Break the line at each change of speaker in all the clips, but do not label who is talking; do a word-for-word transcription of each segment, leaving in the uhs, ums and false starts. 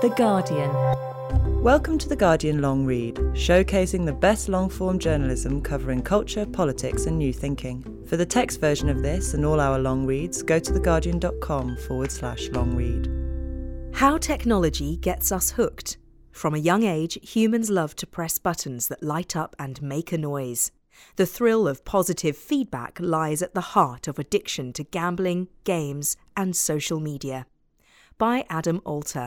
The Guardian.
Welcome to The Guardian Long Read, showcasing the best long-form journalism covering culture, politics and new thinking. For the text version of this and all our long reads, go to theguardian.com forward slash long read.
How technology gets us hooked. From a young age, humans love to press buttons that light up and make a noise. The thrill of positive feedback lies at the heart of addiction to gambling, games and social media. By Adam Alter.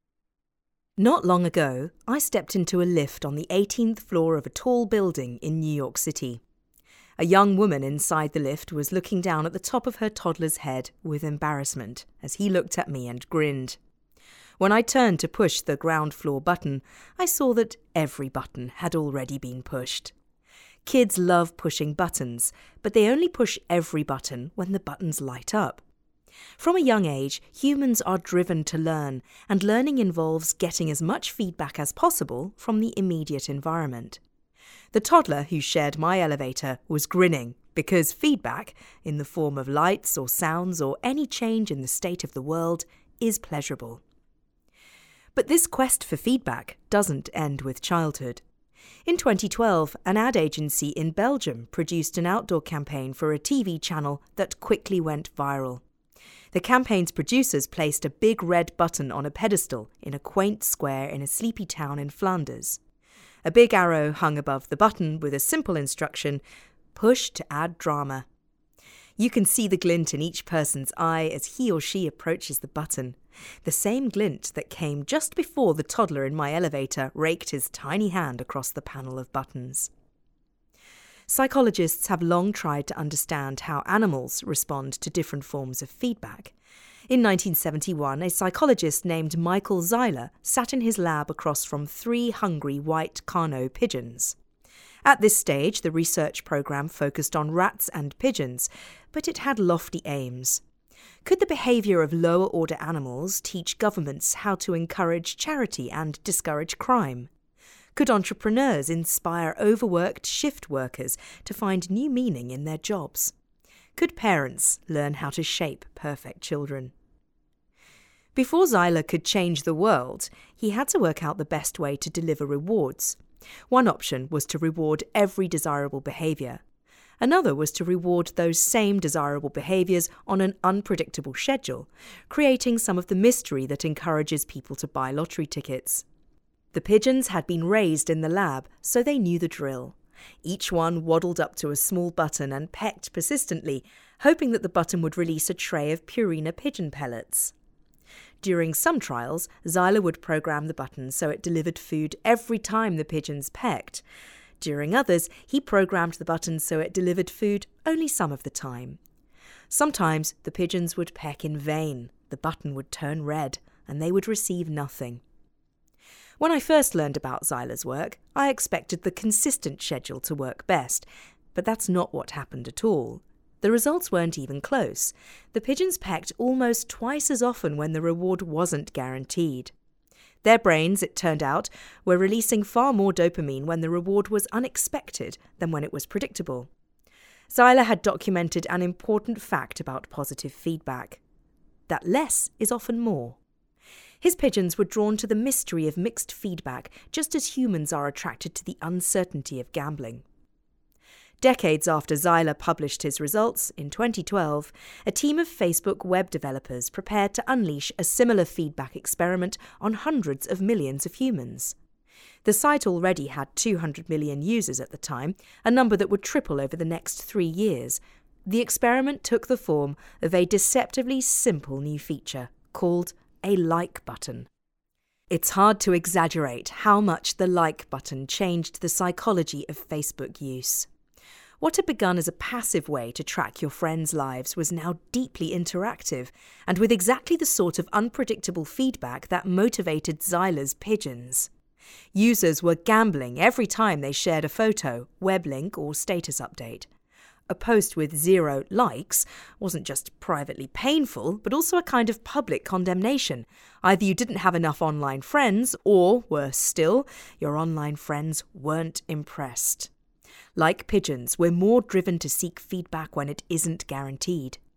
Not long ago, I stepped into a lift on the eighteenth floor of a tall building in New York City. A young woman inside the lift was looking down at the top of her toddler's head with embarrassment as he looked at me and grinned. When I turned to push the ground floor button, I saw that every button had already been pushed. Kids love pushing buttons, but they only push every button when the buttons light up. From a young age, humans are driven to learn, and learning involves getting as much feedback as possible from the immediate environment. The toddler who shared my elevator was grinning because feedback, in the form of lights or sounds or any change in the state of the world, is pleasurable. But this quest for feedback doesn't end with childhood. In twenty twelve, an ad agency in Belgium produced an outdoor campaign for a T V channel that quickly went viral. The campaign's producers placed a big red button on a pedestal in a quaint square in a sleepy town in Flanders. A big arrow hung above the button with a simple instruction, push to add drama. You can see the glint in each person's eye as he or she approaches the button. The same glint that came just before the toddler in my elevator raked his tiny hand across the panel of buttons. Psychologists have long tried to understand how animals respond to different forms of feedback. In nineteen seventy-one, a psychologist named Michael Zeiler sat in his lab across from three hungry white Carnot pigeons. At this stage, the research programme focused on rats and pigeons, but it had lofty aims. Could the behaviour of lower-order animals teach governments how to encourage charity and discourage crime? Could entrepreneurs inspire overworked shift workers to find new meaning in their jobs? Could parents learn how to shape perfect children? Before Zeiler could change the world, he had to work out the best way to deliver rewards. One option was to reward every desirable behaviour. Another was to reward those same desirable behaviours on an unpredictable schedule, creating some of the mystery that encourages people to buy lottery tickets. The pigeons had been raised in the lab, so they knew the drill. Each one waddled up to a small button and pecked persistently, hoping that the button would release a tray of Purina pigeon pellets. During some trials, Zeiler would program the button so it delivered food every time the pigeons pecked. During others, he programmed the button so it delivered food only some of the time. Sometimes the pigeons would peck in vain, the button would turn red, and they would receive nothing. When I first learned about Zeiler's work, I expected the consistent schedule to work best, but that's not what happened at all. The results weren't even close. The pigeons pecked almost twice as often when the reward wasn't guaranteed. Their brains, it turned out, were releasing far more dopamine when the reward was unexpected than when it was predictable. Zeiler had documented an important fact about positive feedback: that less is often more. His pigeons were drawn to the mystery of mixed feedback, just as humans are attracted to the uncertainty of gambling. Decades after Zeiler published his results, in twenty twelve, a team of Facebook web developers prepared to unleash a similar feedback experiment on hundreds of millions of humans. The site already had two hundred million users at the time, a number that would triple over the next three years. The experiment took the form of a deceptively simple new feature called a like button. It's hard to exaggerate how much the like button changed the psychology of Facebook use. What had begun as a passive way to track your friends' lives was now deeply interactive, and with exactly the sort of unpredictable feedback that motivated Zeiler's pigeons. Users were gambling every time they shared a photo, web link, or status update. A post with zero likes wasn't just privately painful, but also a kind of public condemnation. Either you didn't have enough online friends, or, worse still, your online friends weren't impressed. Like pigeons, we're more driven to seek feedback when it isn't guaranteed.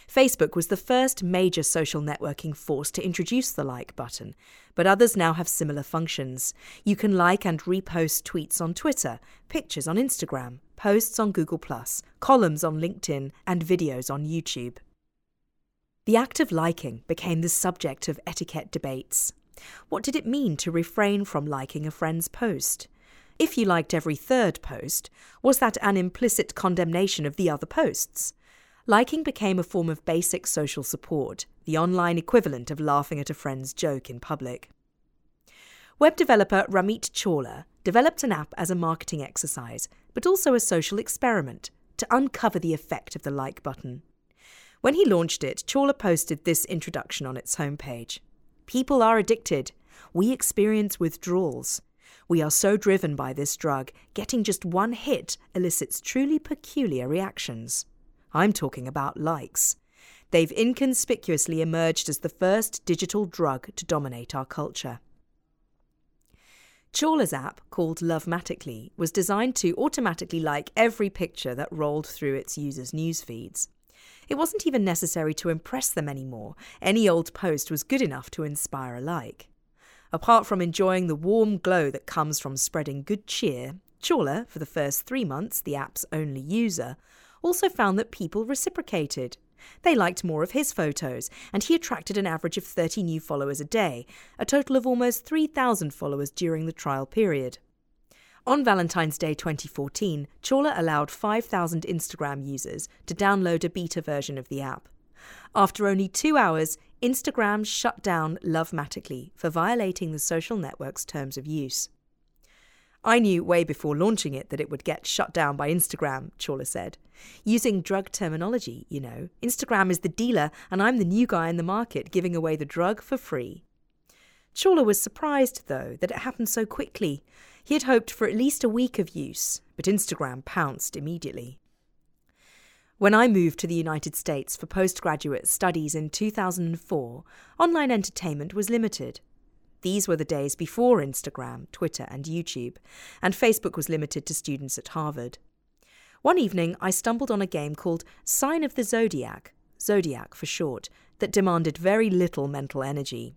Facebook was the first major social networking force to introduce the like button, but others now have similar functions. You can like and repost tweets on Twitter, pictures on Instagram, posts on Google plus, columns on LinkedIn, and videos on YouTube. The act of liking became the subject of etiquette debates. What did it mean to refrain from liking a friend's post? If you liked every third post, was that an implicit condemnation of the other posts? Liking became a form of basic social support, the online equivalent of laughing at a friend's joke in public. Web developer Ramit Chawla developed an app as a marketing exercise, but also a social experiment, to uncover the effect of the like button. When he launched it, Chawla posted this introduction on its homepage. People are addicted. We experience withdrawals. We are so driven by this drug, getting just one hit elicits truly peculiar reactions. I'm talking about likes. They've inconspicuously emerged as the first digital drug to dominate our culture. Chawla's app, called Lovematically, was designed to automatically like every picture that rolled through its users' news feeds. It wasn't even necessary to impress them anymore. Any old post was good enough to inspire a like. Apart from enjoying the warm glow that comes from spreading good cheer, Chawla, for the first three months the app's only user, also found that people reciprocated. They liked more of his photos, and he attracted an average of thirty new followers a day, a total of almost three thousand followers during the trial period. On Valentine's Day twenty fourteen, Chawla allowed five thousand Instagram users to download a beta version of the app. After only two hours, Instagram shut down Lovematically for violating the social network's terms of use. I knew way before launching it that it would get shut down by Instagram, Chawla said. Using drug terminology, you know, Instagram is the dealer and I'm the new guy in the market giving away the drug for free. Chawla was surprised, though, that it happened so quickly. He had hoped for at least a week of use, but Instagram pounced immediately. When I moved to the United States for postgraduate studies in two thousand four, online entertainment was limited. These were the days before Instagram, Twitter and YouTube, and Facebook was limited to students at Harvard. One evening, I stumbled on a game called Sign of the Zodiac, Zodiac for short, that demanded very little mental energy.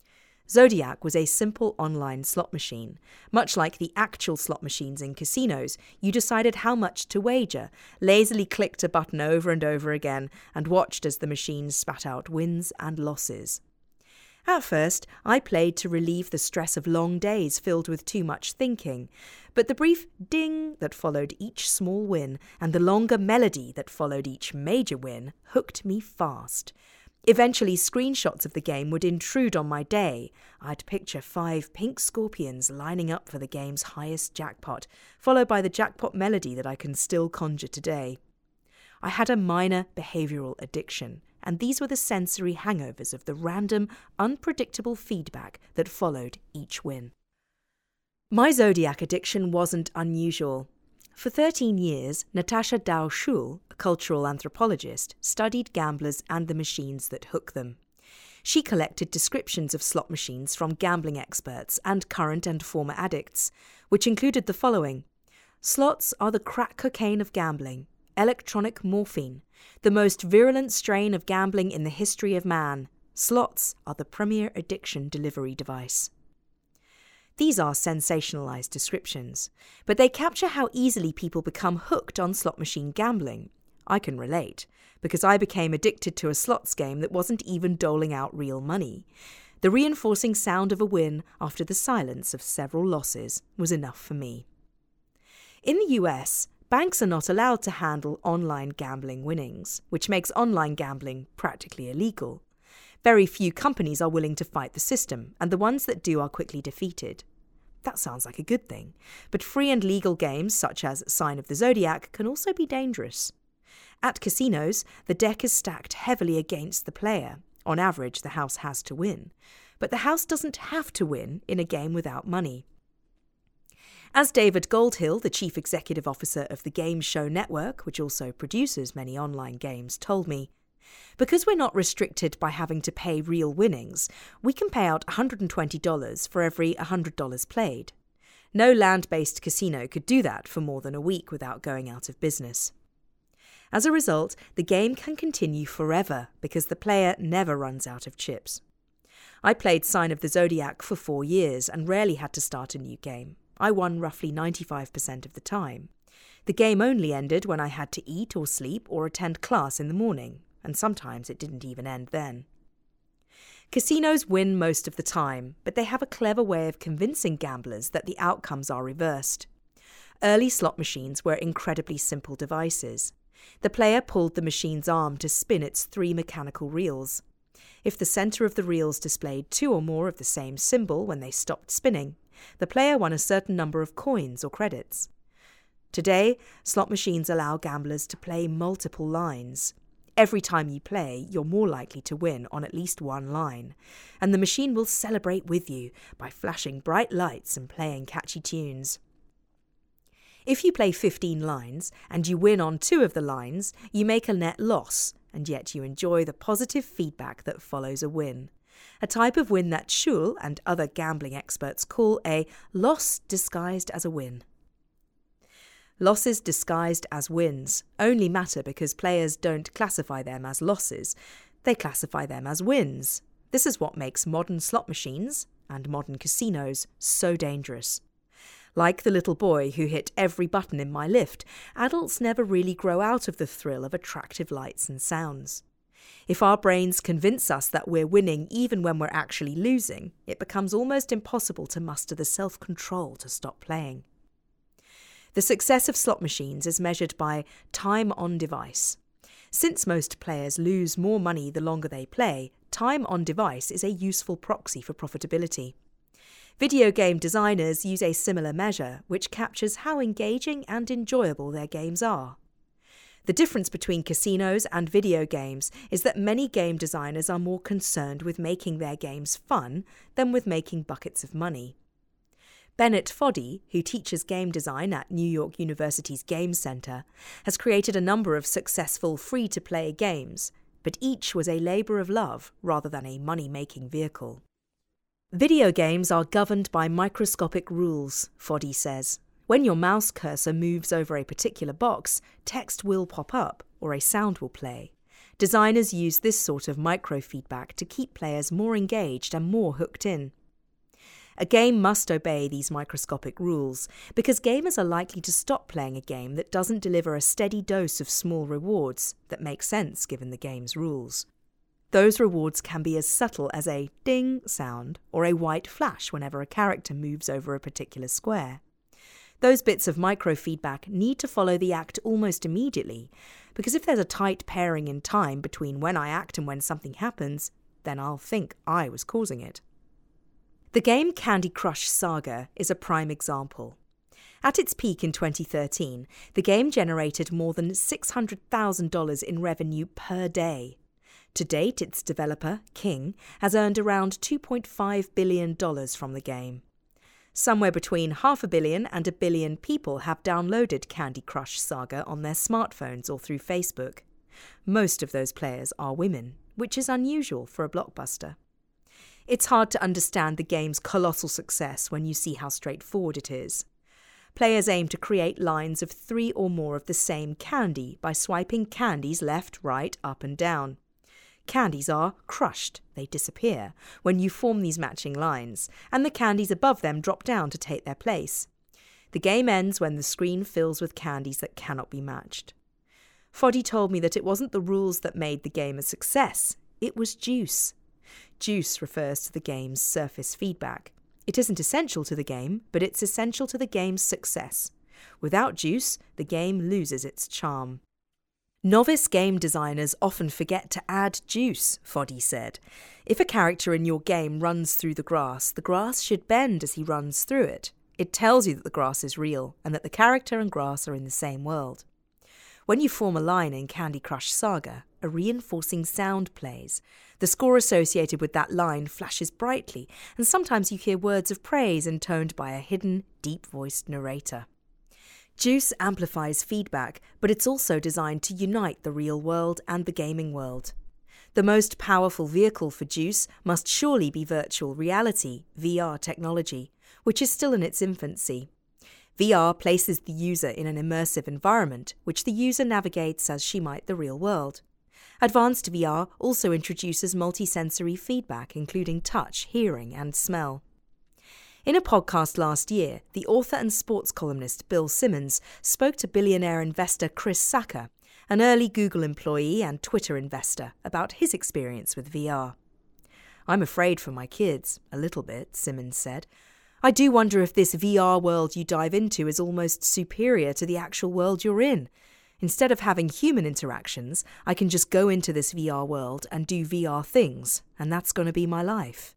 Zodiac was a simple online slot machine. Much like the actual slot machines in casinos, you decided how much to wager, lazily clicked a button over and over again, and watched as the machine spat out wins and losses. At first, I played to relieve the stress of long days filled with too much thinking, but the brief ding that followed each small win and the longer melody that followed each major win hooked me fast. Eventually, screenshots of the game would intrude on my day. I'd picture five pink scorpions lining up for the game's highest jackpot, followed by the jackpot melody that I can still conjure today. I had a minor behavioural addiction, and these were the sensory hangovers of the random, unpredictable feedback that followed each win. My Zodiac addiction wasn't unusual. For thirteen years, Natasha Dow-Schul, a cultural anthropologist, studied gamblers and the machines that hook them. She collected descriptions of slot machines from gambling experts and current and former addicts, which included the following. Slots are the crack cocaine of gambling, electronic morphine, the most virulent strain of gambling in the history of man. Slots are the premier addiction delivery device. These are sensationalized descriptions, but they capture how easily people become hooked on slot machine gambling. I can relate, because I became addicted to a slots game that wasn't even doling out real money. The reinforcing sound of a win after the silence of several losses was enough for me. In the U S, banks are not allowed to handle online gambling winnings, which makes online gambling practically illegal. Very few companies are willing to fight the system, and the ones that do are quickly defeated. That sounds like a good thing, but free and legal games such as Sign of the Zodiac can also be dangerous. At casinos, the deck is stacked heavily against the player. On average, the house has to win. But the house doesn't have to win in a game without money. As David Goldhill, the chief executive officer of the Game Show Network, which also produces many online games, told me, because we're not restricted by having to pay real winnings, we can pay out one hundred twenty dollars for every one hundred dollars played. No land-based casino could do that for more than a week without going out of business. As a result, the game can continue forever because the player never runs out of chips. I played Sign of the Zodiac for four years and rarely had to start a new game. I won roughly ninety-five percent of the time. The game only ended when I had to eat or sleep or attend class in the morning, and sometimes it didn't even end then. Casinos win most of the time, but they have a clever way of convincing gamblers that the outcomes are reversed. Early slot machines were incredibly simple devices. The player pulled the machine's arm to spin its three mechanical reels. If the centre of the reels displayed two or more of the same symbol when they stopped spinning, the player won a certain number of coins or credits. Today, slot machines allow gamblers to play multiple lines. Every time you play, you're more likely to win on at least one line, and the machine will celebrate with you by flashing bright lights and playing catchy tunes. If you play fifteen lines and you win on two of the lines, you make a net loss, and yet you enjoy the positive feedback that follows a win. A type of win that Schul and other gambling experts call a loss disguised as a win. Losses disguised as wins only matter because players don't classify them as losses, they classify them as wins. This is what makes modern slot machines and modern casinos so dangerous. Like the little boy who hit every button in my lift, adults never really grow out of the thrill of attractive lights and sounds. If our brains convince us that we're winning even when we're actually losing, it becomes almost impossible to muster the self-control to stop playing. The success of slot machines is measured by time on device. Since most players lose more money the longer they play, time on device is a useful proxy for profitability. Video game designers use a similar measure, which captures how engaging and enjoyable their games are. The difference between casinos and video games is that many game designers are more concerned with making their games fun than with making buckets of money. Bennett Foddy, who teaches game design at New York University's Game Center, has created a number of successful free-to-play games, but each was a labour of love rather than a money-making vehicle. Video games are governed by microscopic rules, Foddy says. When your mouse cursor moves over a particular box, text will pop up or a sound will play. Designers use this sort of microfeedback to keep players more engaged and more hooked in. A game must obey these microscopic rules because gamers are likely to stop playing a game that doesn't deliver a steady dose of small rewards that make sense given the game's rules. Those rewards can be as subtle as a ding sound or a white flash whenever a character moves over a particular square. Those bits of microfeedback need to follow the act almost immediately, because if there's a tight pairing in time between when I act and when something happens, then I'll think I was causing it. The game Candy Crush Saga is a prime example. At its peak in twenty thirteen, the game generated more than six hundred thousand dollars in revenue per day. To date, its developer, King, has earned around two point five billion dollars from the game. Somewhere between half a billion and a billion people have downloaded Candy Crush Saga on their smartphones or through Facebook. Most of those players are women, which is unusual for a blockbuster. It's hard to understand the game's colossal success when you see how straightforward it is. Players aim to create lines of three or more of the same candy by swiping candies left, right, up and down. Candies are crushed, they disappear, when you form these matching lines, and the candies above them drop down to take their place. The game ends when the screen fills with candies that cannot be matched. Foddy told me that it wasn't the rules that made the game a success, it was juice. Juice refers to the game's surface feedback. It isn't essential to the game, but it's essential to the game's success. Without juice, the game loses its charm. Novice game designers often forget to add juice, Foddy said. If a character in your game runs through the grass, the grass should bend as he runs through it. It tells you that the grass is real and that the character and grass are in the same world. When you form a line in Candy Crush Saga, a reinforcing sound plays. The score associated with that line flashes brightly, and sometimes you hear words of praise intoned by a hidden, deep-voiced narrator. Juice amplifies feedback, but it's also designed to unite the real world and the gaming world. The most powerful vehicle for Juice must surely be virtual reality, V R technology, which is still in its infancy. V R places the user in an immersive environment, which the user navigates as she might the real world. Advanced V R also introduces multisensory feedback, including touch, hearing, and smell. In a podcast last year, the author and sports columnist Bill Simmons spoke to billionaire investor Chris Sacca, an early Google employee and Twitter investor, about his experience with V R. "I'm afraid for my kids, a little bit," Simmons said. "I do wonder if this V R world you dive into is almost superior to the actual world you're in. Instead of having human interactions, I can just go into this V R world and do V R things, and that's going to be my life."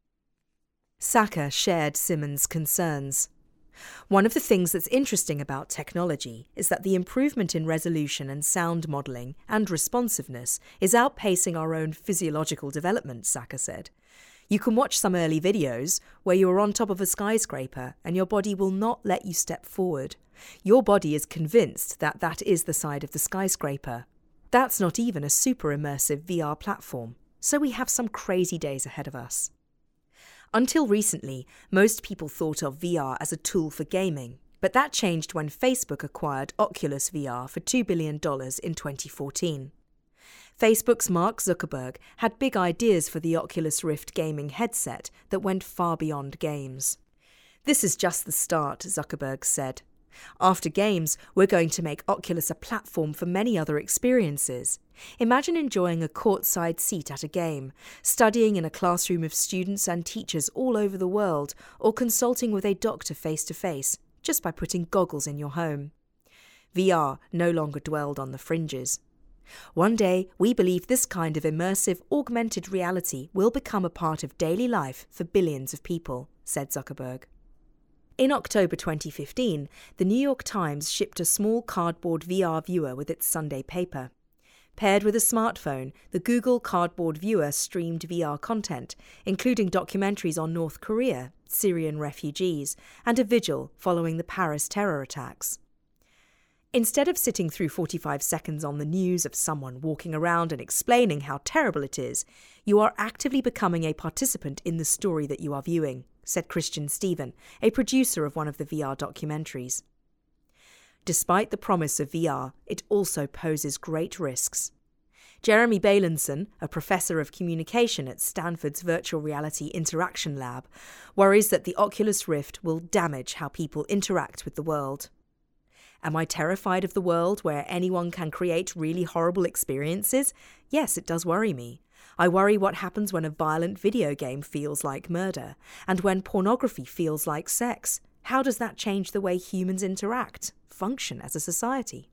Sacca shared Simmons' concerns. "One of the things that's interesting about technology is that the improvement in resolution and sound modelling and responsiveness is outpacing our own physiological development," Sacca said. "You can watch some early videos where you're on top of a skyscraper and your body will not let you step forward. Your body is convinced that that is the side of the skyscraper. That's not even a super immersive V R platform, so we have some crazy days ahead of us." Until recently, most people thought of V R as a tool for gaming, but that changed when Facebook acquired Oculus V R for two billion dollars in twenty fourteen. Facebook's Mark Zuckerberg had big ideas for the Oculus Rift gaming headset that went far beyond games. "This is just the start," Zuckerberg said. "After games, we're going to make Oculus a platform for many other experiences. Imagine enjoying a courtside seat at a game, studying in a classroom of students and teachers all over the world, or consulting with a doctor face-to-face, just by putting goggles in your home." V R no longer dwelled on the fringes. "One day, we believe this kind of immersive, augmented reality will become a part of daily life for billions of people," said Zuckerberg. In October twenty fifteen, the New York Times shipped a small cardboard V R viewer with its Sunday paper. Paired with a smartphone, the Google Cardboard Viewer streamed V R content, including documentaries on North Korea, Syrian refugees, and a vigil following the Paris terror attacks. Instead of sitting through forty-five seconds on the news of someone walking around and explaining how terrible it is, you are actively becoming a participant in the story that you are viewing, said Christian Stephen, a producer of one of the V R documentaries. Despite the promise of V R, it also poses great risks. Jeremy Bailenson, a professor of communication at Stanford's Virtual Reality Interaction Lab, worries that the Oculus Rift will damage how people interact with the world. Am I terrified of the world where anyone can create really horrible experiences? Yes, it does worry me. I worry what happens when a violent video game feels like murder, and when pornography feels like sex. How does that change the way humans interact, function as a society?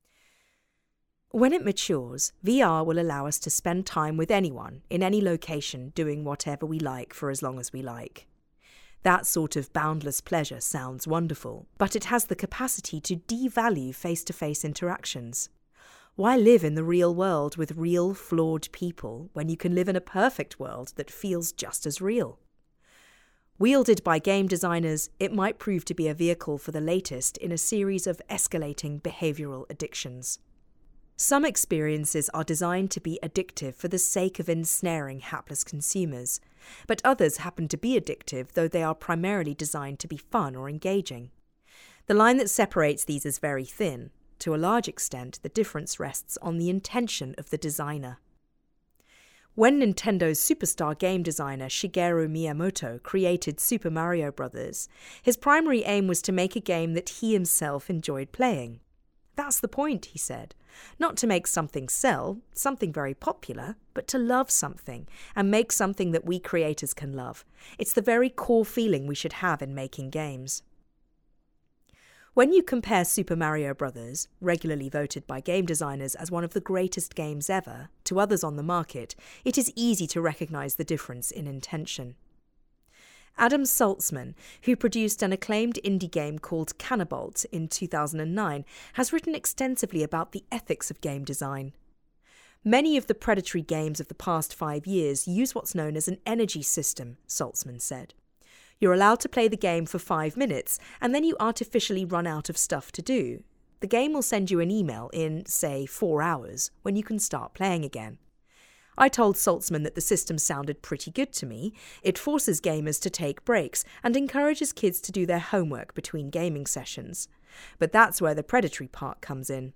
When it matures, V R will allow us to spend time with anyone, in any location, doing whatever we like for as long as we like. That sort of boundless pleasure sounds wonderful, but it has the capacity to devalue face-to-face interactions. Why live in the real world with real, flawed people when you can live in a perfect world that feels just as real? Wielded by game designers, it might prove to be a vehicle for the latest in a series of escalating behavioural addictions. Some experiences are designed to be addictive for the sake of ensnaring hapless consumers, but others happen to be addictive, though they are primarily designed to be fun or engaging. The line that separates these is very thin. To a large extent, the difference rests on the intention of the designer. When Nintendo's superstar game designer Shigeru Miyamoto created Super Mario Bros., his primary aim was to make a game that he himself enjoyed playing. That's the point, he said. Not to make something sell, something very popular, but to love something and make something that we creators can love. It's the very core feeling we should have in making games. When you compare Super Mario Bros., regularly voted by game designers as one of the greatest games ever, to others on the market, it is easy to recognise the difference in intention. Adam Saltzman, who produced an acclaimed indie game called Canabalt in two thousand nine, has written extensively about the ethics of game design. Many of the predatory games of the past five years use what's known as an energy system, Saltzman said. You're allowed to play the game for five minutes, and then you artificially run out of stuff to do. The game will send you an email in, say, four hours, when you can start playing again. I told Saltzman that the system sounded pretty good to me. It forces gamers to take breaks and encourages kids to do their homework between gaming sessions. But that's where the predatory part comes in.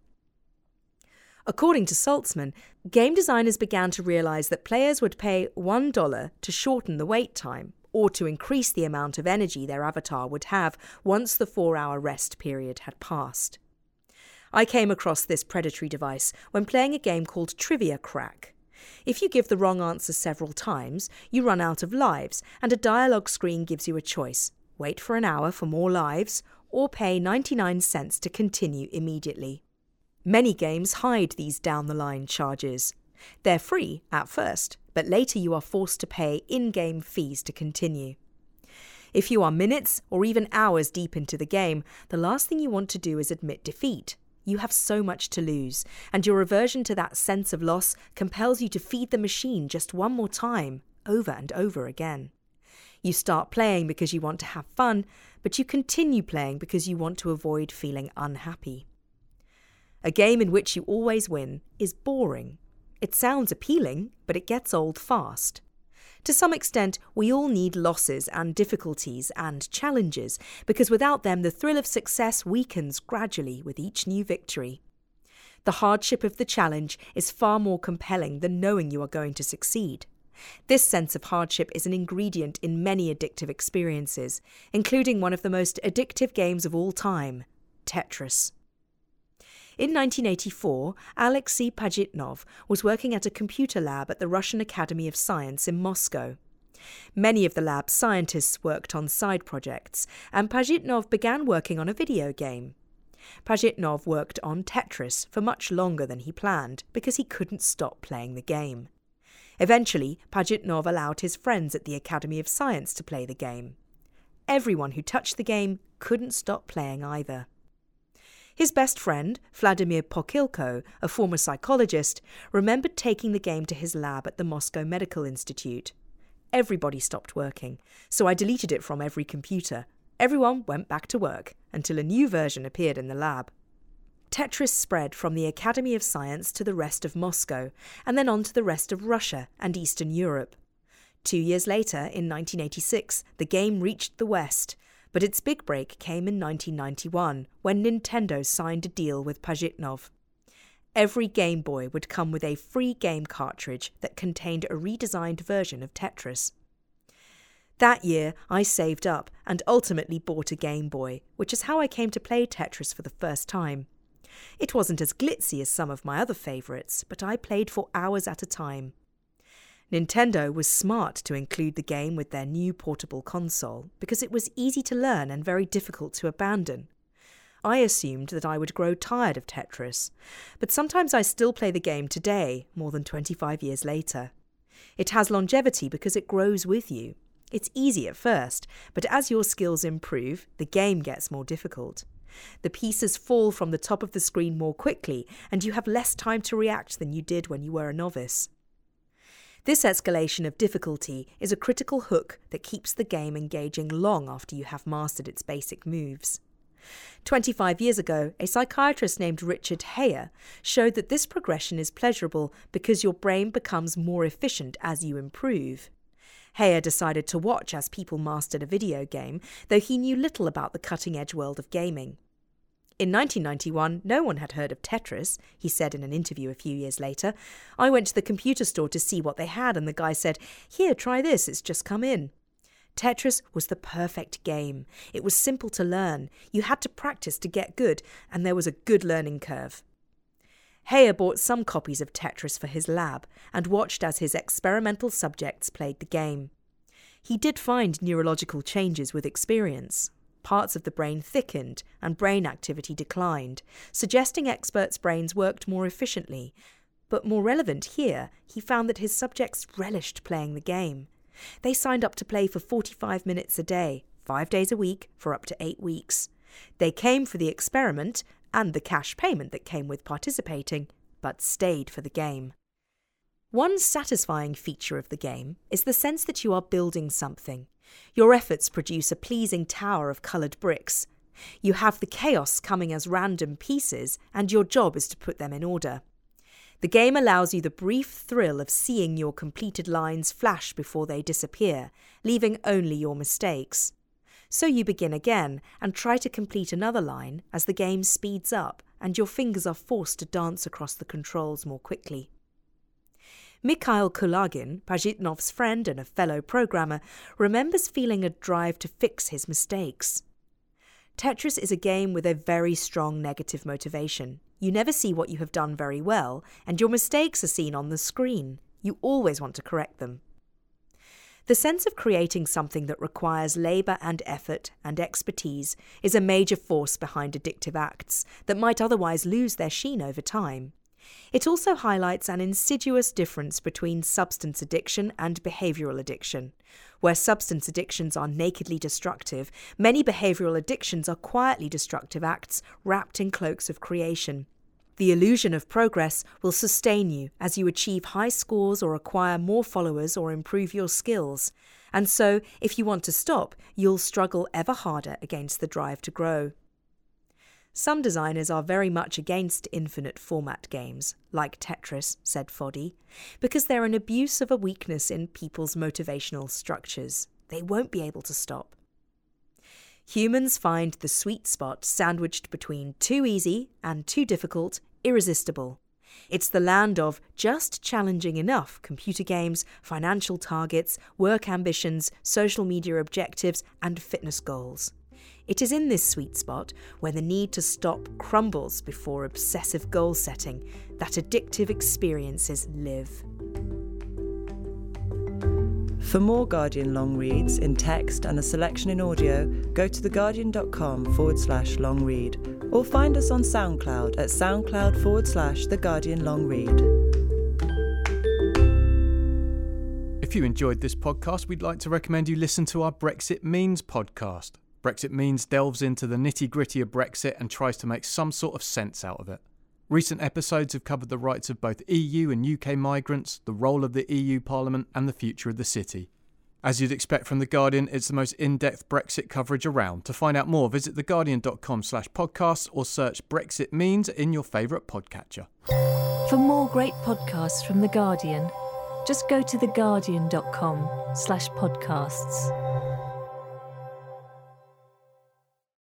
According to Saltzman, game designers began to realise that players would pay one dollar to shorten the wait time, or to increase the amount of energy their avatar would have once the four-hour rest period had passed. I came across this predatory device when playing a game called Trivia Crack. If you give the wrong answer several times, you run out of lives, and a dialogue screen gives you a choice: wait for an hour for more lives, or pay ninety-nine cents to continue immediately. Many games hide these down-the-line charges. They're free at first, but later you are forced to pay in-game fees to continue. If you are minutes or even hours deep into the game, the last thing you want to do is admit defeat. You have so much to lose, and your aversion to that sense of loss compels you to feed the machine just one more time, over and over again. You start playing because you want to have fun, but you continue playing because you want to avoid feeling unhappy. A game in which you always win is boring. It sounds appealing, but it gets old fast. To some extent, we all need losses and difficulties and challenges, because without them the thrill of success weakens gradually with each new victory. The hardship of the challenge is far more compelling than knowing you are going to succeed. This sense of hardship is an ingredient in many addictive experiences, including one of the most addictive games of all time, Tetris. In nineteen eighty-four, Alexei Pajitnov was working at a computer lab at the Russian Academy of Science in Moscow. Many of the lab's scientists worked on side projects, and Pajitnov began working on a video game. Pajitnov worked on Tetris for much longer than he planned because he couldn't stop playing the game. Eventually, Pajitnov allowed his friends at the Academy of Science to play the game. Everyone who touched the game couldn't stop playing either. His best friend, Vladimir Pokhilko, a former psychologist, remembered taking the game to his lab at the Moscow Medical Institute. Everybody stopped working, so I deleted it from every computer. Everyone went back to work until a new version appeared in the lab. Tetris spread from the Academy of Science to the rest of Moscow, and then on to the rest of Russia and Eastern Europe. Two years later, in nineteen eighty-six, the game reached the West, but its big break came in nineteen ninety-one, when Nintendo signed a deal with Pajitnov. Every Game Boy would come with a free game cartridge that contained a redesigned version of Tetris. That year, I saved up and ultimately bought a Game Boy, which is how I came to play Tetris for the first time. It wasn't as glitzy as some of my other favourites, but I played for hours at a time. Nintendo was smart to include the game with their new portable console because it was easy to learn and very difficult to abandon. I assumed that I would grow tired of Tetris, but sometimes I still play the game today, more than twenty-five years later. It has longevity because it grows with you. It's easy at first, but as your skills improve, the game gets more difficult. The pieces fall from the top of the screen more quickly, and you have less time to react than you did when you were a novice. This escalation of difficulty is a critical hook that keeps the game engaging long after you have mastered its basic moves. Twenty-five years ago, a psychiatrist named Richard Heyer showed that this progression is pleasurable because your brain becomes more efficient as you improve. Heyer decided to watch as people mastered a video game, though he knew little about the cutting-edge world of gaming. In nineteen ninety-one, no one had heard of Tetris, he said in an interview a few years later. I went to the computer store to see what they had, and the guy said, "Here, try this, it's just come in." Tetris was the perfect game. It was simple to learn. You had to practice to get good, and there was a good learning curve. Heyer bought some copies of Tetris for his lab and watched as his experimental subjects played the game. He did find neurological changes with experience. Parts of the brain thickened and brain activity declined, suggesting experts' brains worked more efficiently. But more relevant here, he found that his subjects relished playing the game. They signed up to play for forty-five minutes a day, five days a week, for up to eight weeks. They came for the experiment and the cash payment that came with participating, but stayed for the game. One satisfying feature of the game is the sense that you are building something. Your efforts produce a pleasing tower of coloured bricks. You have the chaos coming as random pieces, and your job is to put them in order. The game allows you the brief thrill of seeing your completed lines flash before they disappear, leaving only your mistakes. So you begin again and try to complete another line as the game speeds up and your fingers are forced to dance across the controls more quickly. Mikhail Kulagin, Pajitnov's friend and a fellow programmer, remembers feeling a drive to fix his mistakes. Tetris is a game with a very strong negative motivation. You never see what you have done very well, and your mistakes are seen on the screen. You always want to correct them. The sense of creating something that requires labour and effort and expertise is a major force behind addictive acts that might otherwise lose their sheen over time. It also highlights an insidious difference between substance addiction and behavioural addiction. Where substance addictions are nakedly destructive, many behavioural addictions are quietly destructive acts wrapped in cloaks of creation. The illusion of progress will sustain you as you achieve high scores or acquire more followers or improve your skills. And so, if you want to stop, you'll struggle ever harder against the drive to grow. Some designers are very much against infinite format games, like Tetris, said Foddy, because they're an abuse of a weakness in people's motivational structures. They won't be able to stop. Humans find the sweet spot sandwiched between too easy and too difficult, irresistible. It's the land of just challenging enough computer games, financial targets, work ambitions, social media objectives, and fitness goals. It is in this sweet spot, where the need to stop crumbles before obsessive goal setting, that addictive experiences live.
For more Guardian long reads in text and a selection in audio, go to theguardian.com forward slash long read, or find us on SoundCloud at soundcloud forward slash The Guardian Long Read.
If you enjoyed this podcast, we'd like to recommend you listen to our Brexit Means podcast. Brexit Means delves into the nitty-gritty of Brexit and tries to make some sort of sense out of it. Recent episodes have covered the rights of both E U and U K migrants, the role of the E U Parliament, and the future of the city. As you'd expect from The Guardian, it's the most in-depth Brexit coverage around. To find out more, visit theguardian.com slash podcasts or search Brexit Means in your favourite podcatcher.
For more great podcasts from The Guardian, just go to theguardian.com slash podcasts.